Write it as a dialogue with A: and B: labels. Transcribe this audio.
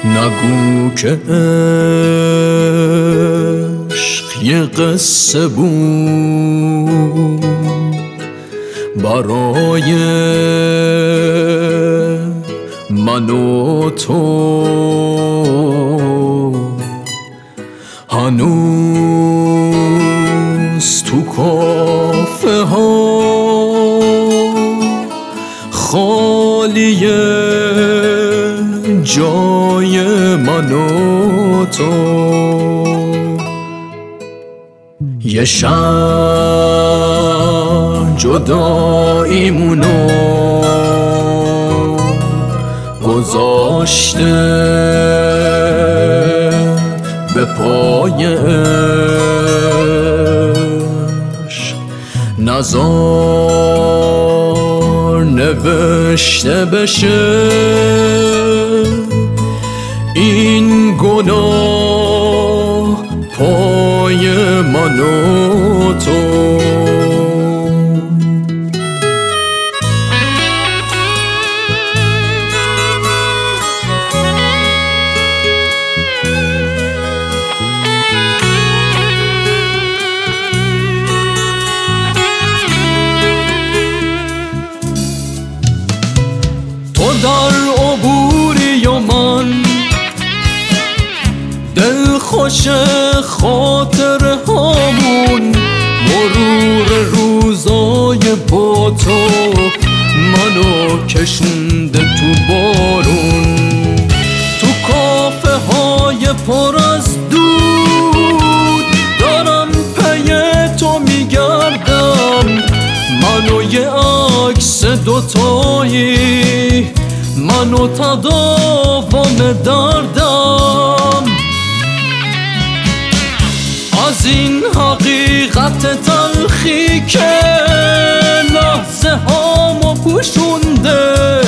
A: نگو که عشق یه قصه بود برای من و تو، هنوز تو کافه ها خالیه جای من و تو. یه شب جداییمونو گذاشته به پای عشق، نزار نوشته بشه این گناه پای من و تو. تو در عبوری و من دل خوش خاطر هامون، مرور روزای با تو منو کشونده تو بارون. تو کافه های پر از دود دارم پی تو میگردم، منو یه عکس دوتایی، منو تداوم دردم. از این حقیقت تلخی که لحظه هامو پوشونده،